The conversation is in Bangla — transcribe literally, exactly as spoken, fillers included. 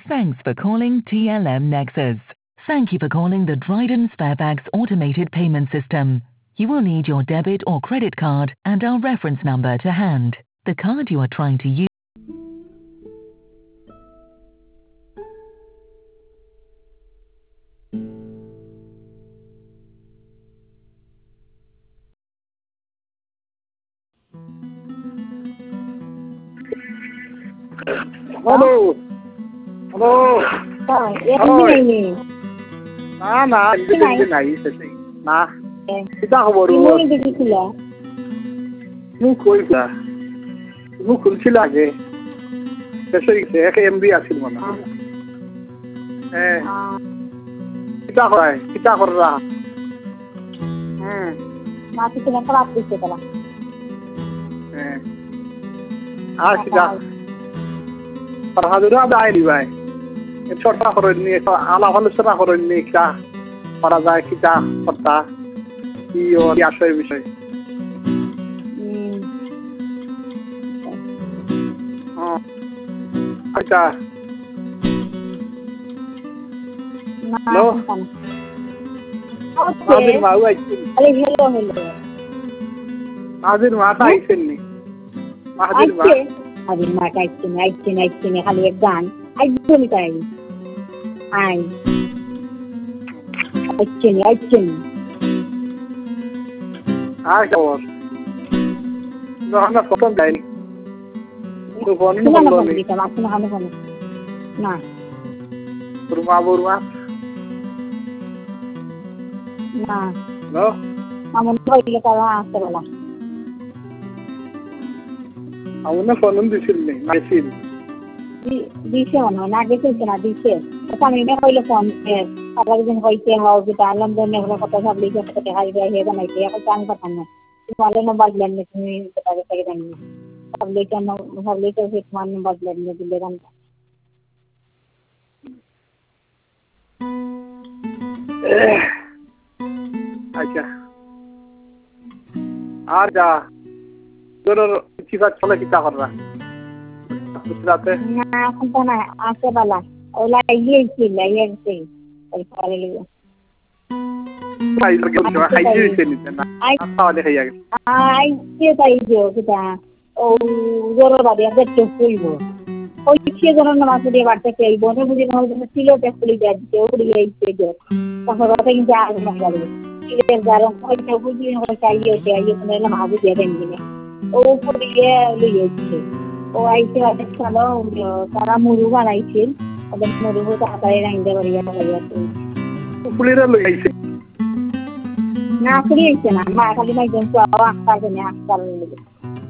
Thanks for calling T L M Nexus. Thank you for calling the Dryden Sparebags automated payment system. You will need your debit or credit card and our reference number to hand. The card you are trying to use. Hello. Hello. Rồi, em đi này. Na na, hindi hindi na isasay. Na. Kita ko boro. Imo hindi sila. Mu koi ka. Mu খুলছিলা আগে। Kasi এক এমবি আছিল মানে। Eh. Kita koy, kita korra. Hmm. Mati sila kalap dito kala. Eh. Ah, kita. Parhadura ba ai ভাই? ছোটা করে নিয়ে আলা আলোচনা করে নিয়ে কা করা যায় কিটা কথা কি ও আসলে বিষয় হুম আচ্ছা হ্যালো আদির মা আইছেন আরে হ্যালো হ্যালো আদির মা আইছেন নি আদির মা আদির মা আইছেন আইছেন আইছেন খালি এক গান আইছেন তাই আই আইছেন আইছেন আর খবর না ফোন দেয়নি তো ফোন না না ফোন দিতে মাছ না হানো ফোন না রুমা বরুমা না হ্যালো আমন কইলে তারা আসতে বলা আমনে ফোন দিছিল নি মাইছিল দিছে মনে না গেছে না দিছে আমি না কইলে ফোন আবার দিন কইতে হাও যে তালম দনে হলো কথা সব লিখে কথা হাই যায় হে বানাইতে এখন চান কথা না তোমার নাম্বার দিলেন না তুমি কথা কথা জানি সব লিখে না সব লিখে সে তোমার নাম্বার দিলেন না দিলে গান আচ্ছা আর যা তোর চিপা চলে কিটা কররা বুঝরাতে না এখন তো না আসে বালা ওলা ইয়ে ছিল ইয়ে ছিল ওই পারে লিও আই লাগে খাই দিয়েছে নি না খাওয়া দেখে যাবে আই কে তাই যে কিটা ও জোর বাদে দেখতে কইব ওই কে জনের নাম আছে দিয়ে বাড়তে চাই বনে বুঝি না হইছে ছিল পেছলি যাচ্ছে ওড়ি আইছে যে তখন রাতে কিন্তু আর না গেল ইলের গারম হইছে বুঝি না চাইও যে আইও না না ভাবি দিয়ে দেন দিনে ও পড়িয়ে লইছে ও আইছে আজকে চলো তারা মুরু বানাইছিল ওদের মুরু তাড়াতাড়ি রাইন্দে বাড়িয়া বাড়িয়াছে পুলিরা লই আইছে না পুলি আইছে না মা খালি নাই জন তো আক্তার জানে আক্তার লইছে